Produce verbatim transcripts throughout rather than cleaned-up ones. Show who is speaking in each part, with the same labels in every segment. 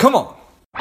Speaker 1: Come on.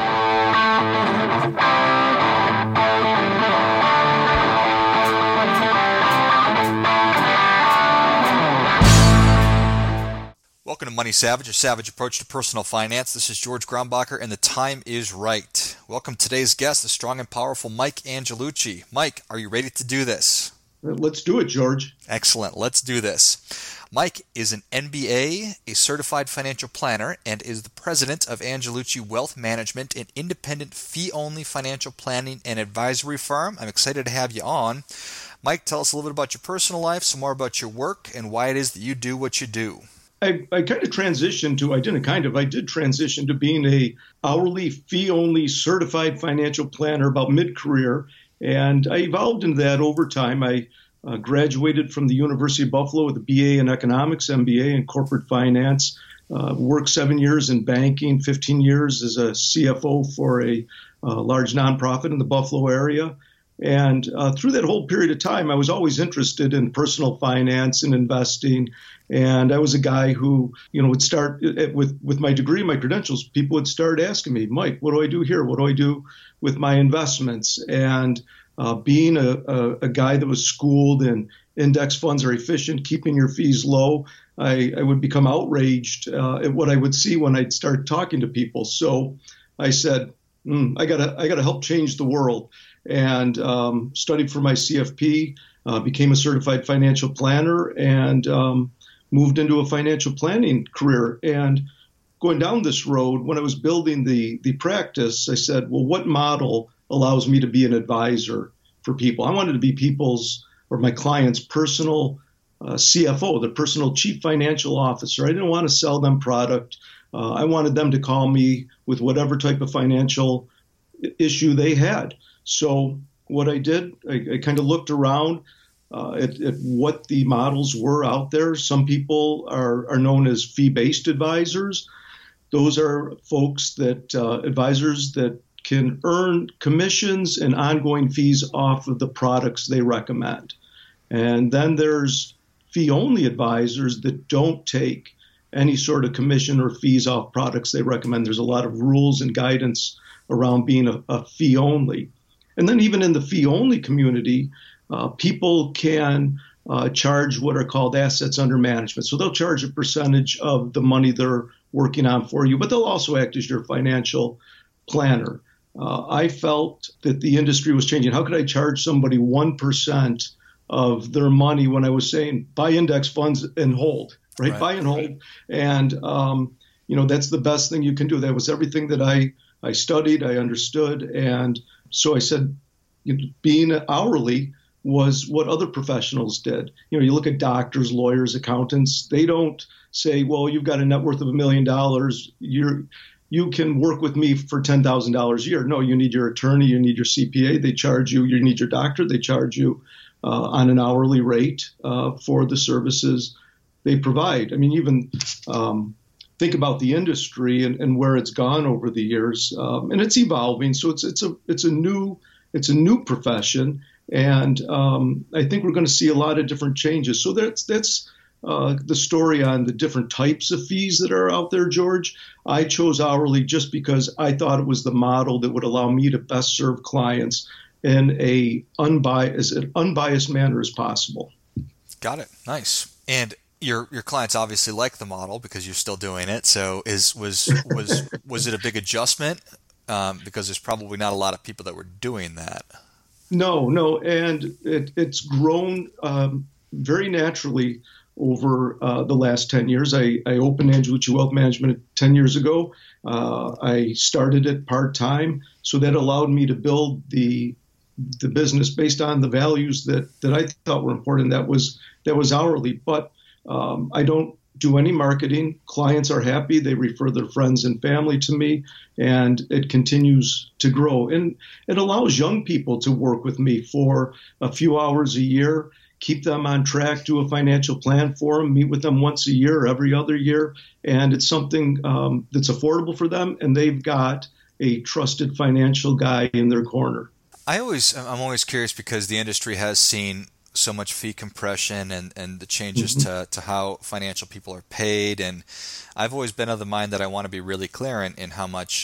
Speaker 2: Welcome to Money Savage, a savage approach to personal finance. This is George Grombacher, and the time is right. Welcome to today's guest, the strong and powerful Mike Angelucci. Mike, are you ready to do this?
Speaker 3: Let's do it, George.
Speaker 2: Excellent. Let's do this. Mike is an M B A, a certified financial planner, and is the president of Angelucci Wealth Management, an independent fee-only financial planning and advisory firm. I'm excited to have you on. Mike, tell us a little bit about your personal life, some more about your work, and why it is that you do what you do.
Speaker 3: I, I kind of transitioned to, I didn't kind of, I did transition to being a hourly fee-only certified financial planner about mid-career, and I evolved into that over time. I uh, graduated from the University of Buffalo with a B A in economics, M B A in corporate finance, uh, worked seven years in banking, fifteen years as a C F O for a uh, large nonprofit in the Buffalo area. And uh, through that whole period of time, I was always interested in personal finance and investing. And I was a guy who, you know, would start with, with my degree, my credentials, people would start asking me, Mike, what do I do here? What do I do with my investments? And uh, being a, a, a guy that was schooled in index funds are efficient, keeping your fees low, I, I would become outraged uh, at what I would see when I'd start talking to people. So I said, mm, I gotta, I gotta help change the world. And um, studied for my C F P, uh, became a certified financial planner, and um, moved into a financial planning career. And going down this road, when I was building the the practice, I said, well, what model allows me to be an advisor for people? I wanted to be people's or my clients' personal uh, C F O, the personal chief financial officer. I didn't want to sell them product. Uh, I wanted them to call me with whatever type of financial issue they had. So what I did, I, I kind of looked around uh, at, at what the models were out there. Some people are, are known as fee-based advisors. Those are folks that, uh, advisors that can earn commissions and ongoing fees off of the products they recommend. And then there's fee-only advisors that don't take any sort of commission or fees off products they recommend. There's a lot of rules and guidance around being a, a fee-only. And then even in the fee-only community, uh, people can uh, charge what are called assets under management. So they'll charge a percentage of the money they're working on for you, but they'll also act as your financial planner. Uh, I felt that the industry was changing. How could I charge somebody one percent of their money when I was saying buy index funds and hold, right? right. Buy and hold. And, um, you know, that's the best thing you can do. That was everything that I, I studied, I understood. And so I said, you know, being hourly was what other professionals did. You know, you look at doctors, lawyers, accountants, they don't say, well, you've got a net worth of a million dollars. You're, you can work with me for ten thousand dollars a year. No, you need your attorney, you need your C P A, they charge you, you need your doctor, they charge you uh, on an hourly rate uh, for the services they provide. I mean, even um, think about the industry and, and where it's gone over the years, um, and it's evolving. So it's it's a it's a new it's a new profession, and um, I think we're going to see a lot of different changes. So that's that's uh, the story on the different types of fees that are out there, George. I chose hourly just because I thought it was the model that would allow me to best serve clients in a unbiased, an unbiased manner as possible.
Speaker 2: Got it. Nice. And Your your clients obviously like the model because you're still doing it. So is was was was it a big adjustment? Um, because there's probably not a lot of people that were doing that.
Speaker 3: No, no, and it, it's grown um, very naturally over uh, the last ten years. I, I opened Angelucci Wealth Management ten years ago. Uh, I started it part time, so that allowed me to build the the business based on the values that that I thought were important. That was that was hourly, but Um, I don't do any marketing. Clients are happy. They refer their friends and family to me, and it continues to grow. And it allows young people to work with me for a few hours a year, keep them on track, do a financial plan for them, meet with them once a year or every other year. And it's something um, that's affordable for them, and they've got a trusted financial guy in their corner.
Speaker 2: I always, I'm always curious because the industry has seen so much fee compression and, and the changes mm-hmm. to, to how financial people are paid. And I've always been of the mind that I want to be really clear in, in how much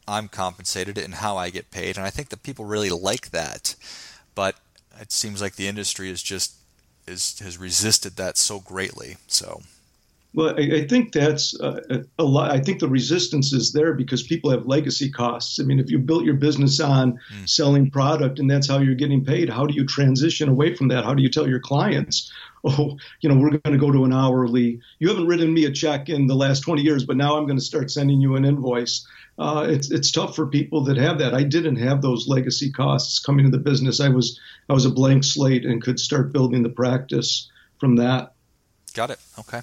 Speaker 2: I'm compensated and how I get paid. And I think that people really like that. But it seems like the industry is just is has resisted that so greatly. So.
Speaker 3: Well, I, I think that's uh, a lot. I think the resistance is there because people have legacy costs. I mean, if you built your business on mm. selling product and that's how you're getting paid, how do you transition away from that? How do you tell your clients, oh, you know, we're going to go to an hourly? You haven't written me a check in the last twenty years, but now I'm going to start sending you an invoice. Uh, it's it's tough for people that have that. I didn't have those legacy costs coming to the business. I was I was a blank slate and could start building the practice from that.
Speaker 2: Got it. Okay.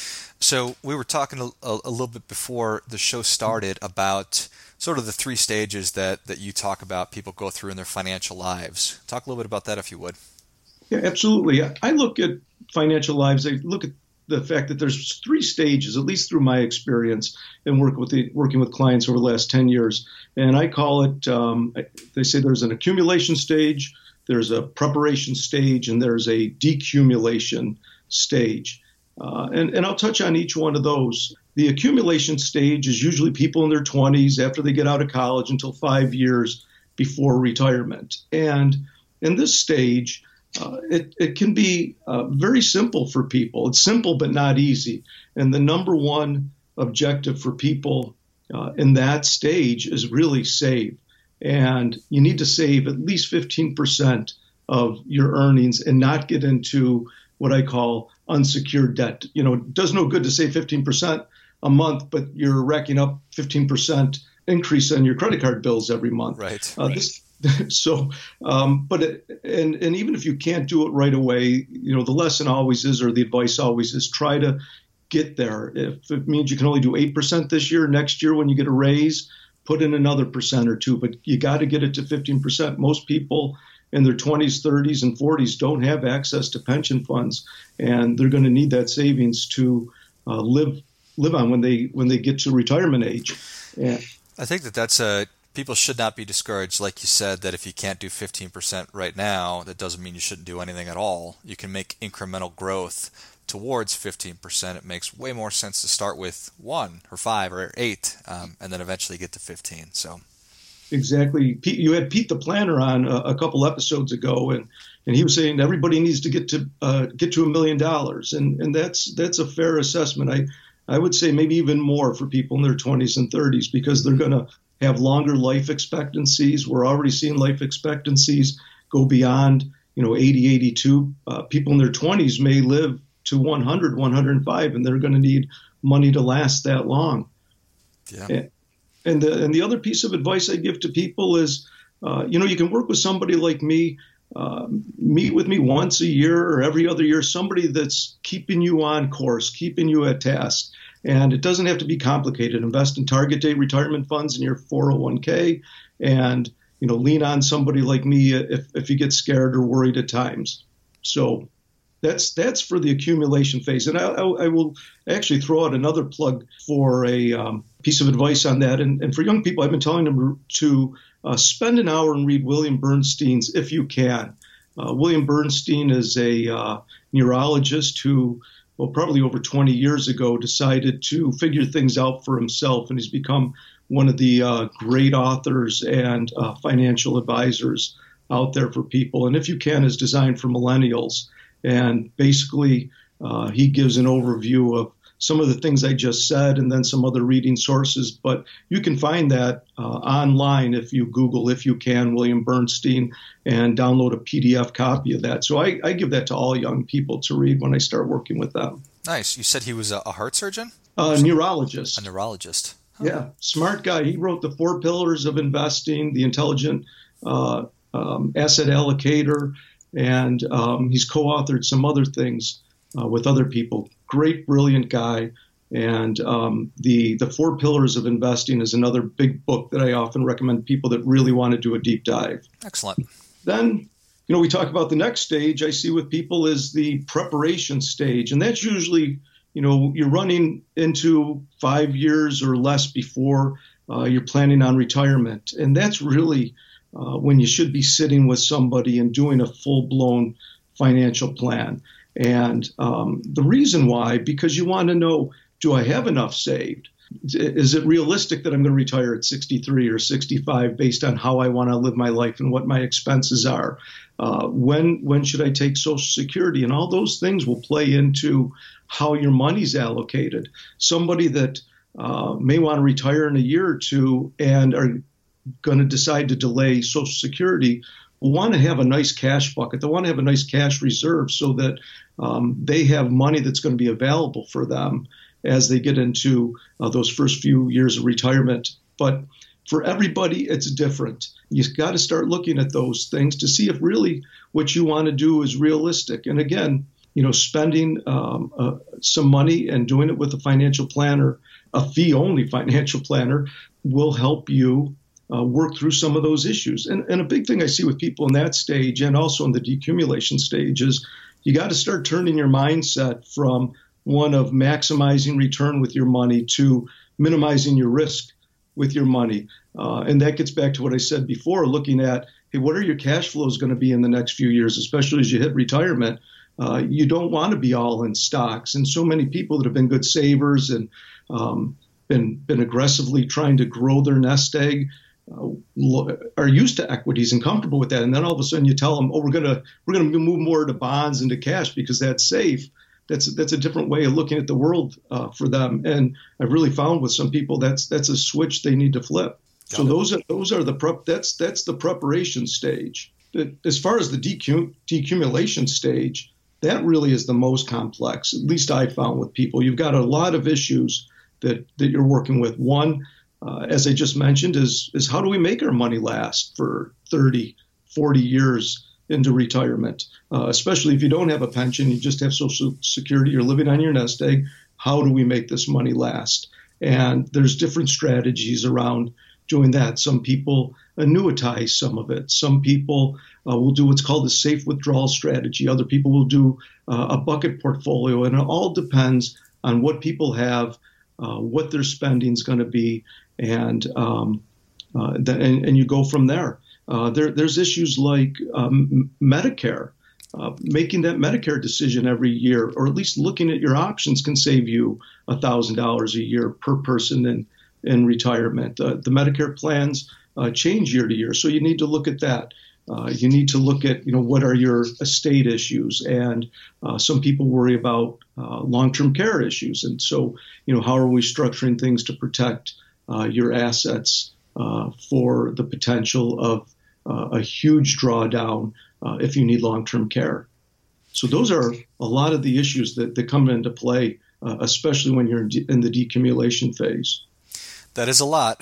Speaker 2: So we were talking a, a little bit before the show started about sort of the three stages that, that you talk about people go through in their financial lives. Talk a little bit about that if you would.
Speaker 3: Yeah, absolutely. I look at financial lives. I look at the fact that there's three stages, at least through my experience and work with the, working with clients over the last ten years. And I call it, um, they say there's an accumulation stage, there's a preparation stage, and there's a decumulation stage. Uh, and, and I'll touch on each one of those. The accumulation stage is usually people in their twenties after they get out of college until five years before retirement. And in this stage, uh, it, it can be uh, very simple for people. It's simple but not easy. And the number one objective for people uh, in that stage is really save. And you need to save at least fifteen percent of your earnings and not get into what I call unsecured debt. You know, it does no good to save fifteen percent a month, but you're racking up fifteen percent increase on your credit card bills every month.
Speaker 2: Right.
Speaker 3: Uh,
Speaker 2: right.
Speaker 3: This, so, um, but, it, and, and even if you can't do it right away, you know, the lesson always is, or the advice always is, try to get there. If it means you can only do eight percent this year, next year when you get a raise, put in another percent or two, but you got to get it to fifteen percent. Most people in their twenties, thirties, and forties don't have access to pension funds, and they're going to need that savings to uh, live live on when they when they get to retirement age. Yeah.
Speaker 2: I think that that's a people should not be discouraged, like you said, that if you can't do fifteen percent right now, that doesn't mean you shouldn't do anything at all. You can make incremental growth towards fifteen percent. It makes way more sense to start with one or five or eight, um, and then eventually get to fifteen. So.
Speaker 3: Exactly. Pete, you had Pete the Planner on a, a couple episodes ago, and, and he was saying everybody needs to get to uh, get to a million dollars, and and that's that's a fair assessment. I I would say maybe even more for people in their twenties and thirties because they're going to have longer life expectancies. We're already seeing life expectancies go beyond you know eighty, eighty-two. Uh, people in their twenties may live to one hundred, one hundred five, and they're going to need money to last that long.
Speaker 2: Yeah.
Speaker 3: And, And the, and the other piece of advice I give to people is, uh, you know, you can work with somebody like me, uh, meet with me once a year or every other year, somebody that's keeping you on course, keeping you at task. And it doesn't have to be complicated. Invest in target date retirement funds in your four oh one k and, you know, lean on somebody like me if, if you get scared or worried at times. So that's that's for the accumulation phase. And I, I, I will actually throw out another plug for a um, piece of advice on that. And, and for young people, I've been telling them to uh, spend an hour and read William Bernstein's If You Can. Uh, William Bernstein is a uh, neurologist who, well, probably over twenty years ago, decided to figure things out for himself. And he's become one of the uh, great authors and uh, financial advisors out there for people. And If You Can is designed for millennials. And basically, uh, he gives an overview of some of the things I just said and then some other reading sources. But you can find that uh, online if you Google If You Can William Bernstein and download a P D F copy of that. So I, I give that to all young people to read when I start working with them.
Speaker 2: Nice. You said he was a, a heart surgeon?
Speaker 3: Uh, a neurologist.
Speaker 2: A neurologist.
Speaker 3: Huh. Yeah. Smart guy. He wrote The Four Pillars of Investing, The Intelligent uh, um, Asset Allocator. And um, he's co-authored some other things uh, with other people. Great, brilliant guy. And um, the the Four Pillars of Investing is another big book that I often recommend people that really want to do a deep dive.
Speaker 2: Excellent.
Speaker 3: Then, you know, we talk about the next stage I see with people is the preparation stage. And that's usually, you know, you're running into five years or less before uh, you're planning on retirement. And that's really Uh, when you should be sitting with somebody and doing a full-blown financial plan. And um, the reason why, because you want to know, do I have enough saved? is it realistic that I'm going to retire at sixty-three or sixty-five based on how I want to live my life and what my expenses are? Uh, when when should I take Social Security? And all those things will play into how your money's allocated. Somebody that uh, may want to retire in a year or two and are going to decide to delay Social Security will want to have a nice cash bucket. They want to have a nice cash reserve so that um, they have money that's going to be available for them as they get into uh, those first few years of retirement. But for everybody, it's different. You've got to start looking at those things to see if really what you want to do is realistic. And again, you know, spending um, uh, some money and doing it with a financial planner, a fee-only financial planner, will help you uh, work through some of those issues. And, and a big thing I see with people in that stage and also in the decumulation stage is you got to start turning your mindset from one of maximizing return with your money to minimizing your risk with your money. Uh, and that gets back to what I said before, looking at, hey, what are your cash flows going to be in the next few years, especially as you hit retirement? Uh, you don't want to be all in stocks. And so many people that have been good savers and um, been, been aggressively trying to grow their nest egg uh, are used to equities and comfortable with that. And then all of a sudden you tell them, oh, we're going to we're going to move more to bonds and to cash because that's safe. That's that's a different way of looking at the world uh, for them, and I've really found with some people that's that's a switch they need to flip. Got so it. those are those are the prep. That's that's the preparation stage. As far as the decum, decumulation stage, that really is the most complex. At least I found with people, you've got a lot of issues that that you're working with. One, uh, as I just mentioned, is is how do we make our money last for thirty, forty years into retirement, uh, especially if you don't have a pension, you just have Social Security, you're living on your nest egg. How do we make this money last? And there's different strategies around doing that. Some people annuitize some of it. Some people uh, will do what's called a safe withdrawal strategy. Other people will do uh, a bucket portfolio. And it all depends on what people have, uh, what their spending is going to be, and, um, uh, th- and and you go from there. Uh, there, there's issues like um, Medicare. Uh, making that Medicare decision every year, or at least looking at your options, can save you one thousand dollars a year per person in, in retirement. Uh, the Medicare plans uh, change year to year, so you need to look at that. Uh, you need to look at, you know, what are your estate issues, and uh, some people worry about uh, long-term care issues, and so, you know, how are we structuring things to protect uh, your assets uh, for the potential of Uh, a huge drawdown uh, if you need long-term care. So those are a lot of the issues that, that come into play, uh, especially when you're in, de- in the decumulation phase.
Speaker 2: That is a lot.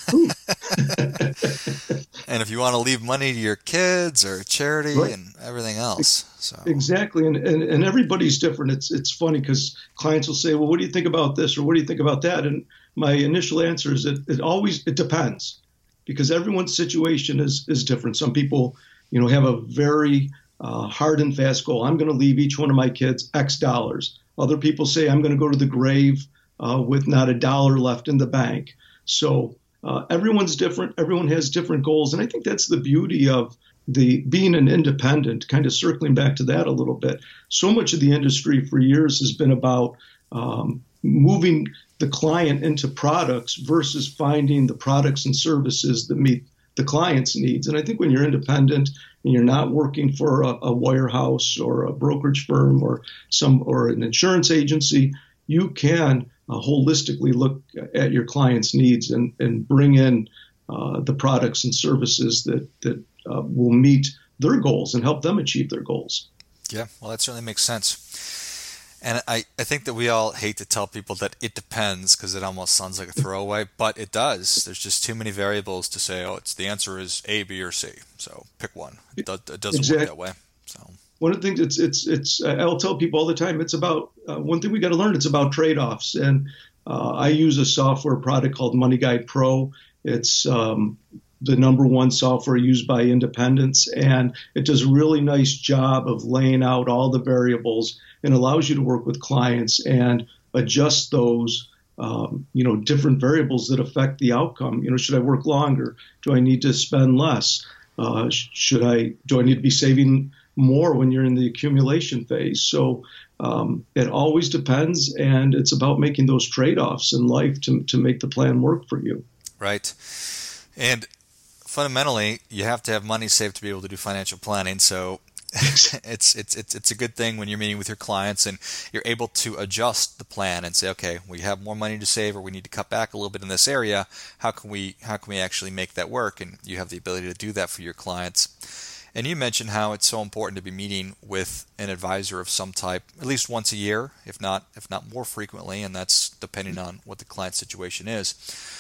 Speaker 2: And if you want to leave money to your kids or charity right. and everything else. So
Speaker 3: Exactly. And, and, and everybody's different. It's, it's funny because clients will say, well, what do you think about this? Or what do you think about that? And my initial answer is that it always, it depends. Because everyone's situation is is different. Some people, you know, have a very uh, hard and fast goal. I'm going to leave each one of my kids X dollars. Other people say I'm going to go to the grave uh, with not a dollar left in the bank. So uh, everyone's different. Everyone has different goals, and I think that's the beauty of the being an independent. Kind of circling back to that a little bit. So much of the industry for years has been about um, moving the client into products versus finding the products and services that meet the client's needs. And I think when you're independent and you're not working for a, a wirehouse or a brokerage firm or some or an insurance agency, you can uh, holistically look at your client's needs and, and bring in uh, the products and services that, that uh, will meet their goals and help them achieve their goals.
Speaker 2: Yeah, well, that certainly makes sense. And I, I think that we all hate to tell people that it depends because it almost sounds like a throwaway, but it does. There's just too many variables to say, oh, it's the answer is A, B, or C. So pick one. It, do, it doesn't exactly. work that way. So
Speaker 3: one of the things it's it's it's I'll tell people all the time. It's about uh, one thing we got to learn. It's about trade-offs. And uh, I use a software product called Money Guide Pro. It's um, the number one software used by independents, and it does a really nice job of laying out all the variables and allows you to work with clients and adjust those, um, you know, different variables that affect the outcome. You know, should I work longer? Do I need to spend less? Uh, should I, do I need to be saving more when you're in the accumulation phase. So um, it always depends, and it's about making those trade-offs in life to to make the plan work for you.
Speaker 2: Right. And fundamentally, you have to have money saved to be able to do financial planning. So it's it's it's it's a good thing when you're meeting with your clients and you're able to adjust the plan and say, okay, we have more money to save, or we need to cut back a little bit in this area. How can we how can we actually make that work? And you have the ability to do that for your clients. And you mentioned how it's so important to be meeting with an advisor of some type at least once a year, if not if not more frequently, and that's depending on what the client situation is.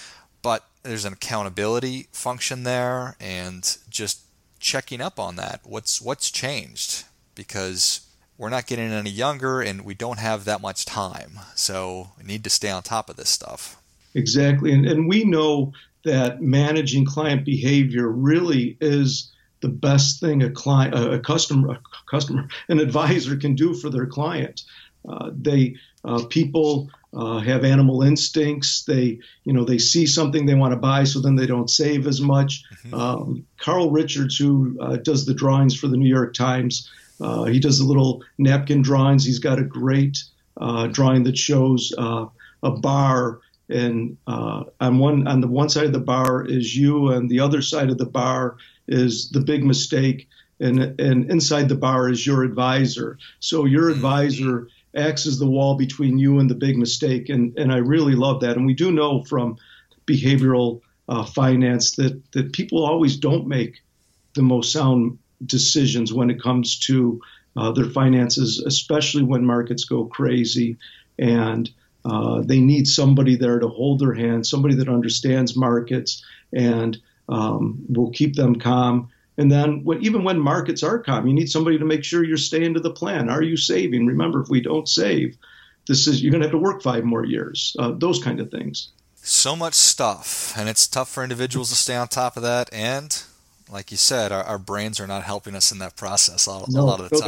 Speaker 2: But there's an accountability function there, and just checking up on that. What's what's changed? Because we're not getting any younger, and we don't have that much time. So we need to stay on top of this stuff.
Speaker 3: Exactly, and and we know that managing client behavior really is the best thing a client, a customer, a customer, an advisor can do for their client. Uh, they uh, people uh, have animal instincts. They, you know, they see something they want to buy, so then they don't save as much. Mm-hmm. Um, Carl Richards, who uh, does the drawings for the New York Times, uh, he does the little napkin drawings. He's got a great uh, drawing that shows uh, a bar, and uh, on one on the one side of the bar is you, and the other side of the bar is the big mistake, and and inside the bar is your advisor. So your advisor acts as the wall between you and the big mistake, and and I really love that. And we do know from behavioral uh, finance that that people always don't make the most sound decisions when it comes to uh, their finances, especially when markets go crazy, and uh, they need somebody there to hold their hand, somebody that understands markets and um, will keep them calm. And then when, even when markets are calm, you need somebody to make sure you're staying to the plan. Are you saving? Remember, if we don't save, this is you're going to have to work five more years, uh, those kind of things.
Speaker 2: So much stuff, and it's tough for individuals to stay on top of that. And like you said, our, our brains are not helping us in that process a,
Speaker 3: no,
Speaker 2: a lot of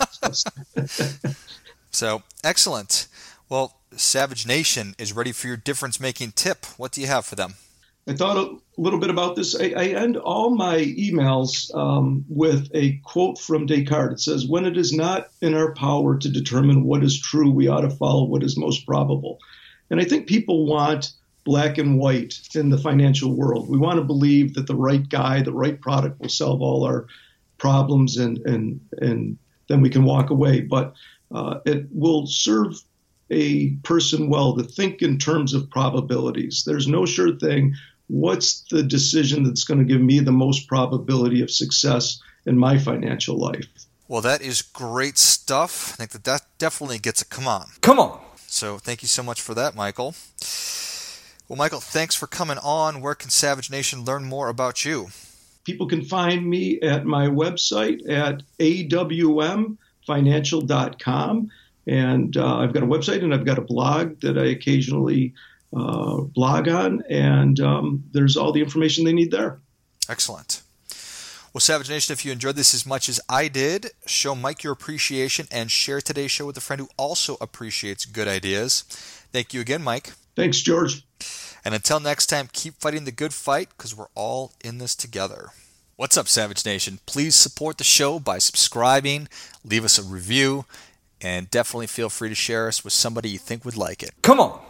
Speaker 2: the time. So, excellent. Well, Savage Nation is ready for your difference-making tip. What do you have for them?
Speaker 3: I thought a little bit about this. I, I end all my emails um, with a quote from Descartes. It says, "When it is not in our power to determine what is true, we ought to follow what is most probable." And I think people want black and white in the financial world. We want to believe that the right guy, the right product will solve all our problems, and and and then we can walk away. But uh, it will serve a person well to think in terms of probabilities. There's no sure thing. What's the decision that's going to give me the most probability of success in my financial life?
Speaker 2: Well, that is great stuff. I think that that definitely gets a come on.
Speaker 3: Come on.
Speaker 2: So thank you so much for that, Michael. Well, Michael, thanks for coming on. Where can Savage Nation learn more about you?
Speaker 3: People can find me at my website at a w m financial dot com. And uh, I've got a website and I've got a blog that I occasionally uh, blog on. And um, there's all the information they need there.
Speaker 2: Excellent. Well, Savage Nation, if you enjoyed this as much as I did, show Mike your appreciation and share today's show with a friend who also appreciates good ideas. Thank you again, Mike.
Speaker 3: Thanks, George.
Speaker 2: And until next time, keep fighting the good fight, because we're all in this together. What's up, Savage Nation? Please support the show by subscribing, leave us a review, and definitely feel free to share us with somebody you think would like it.
Speaker 3: Come on.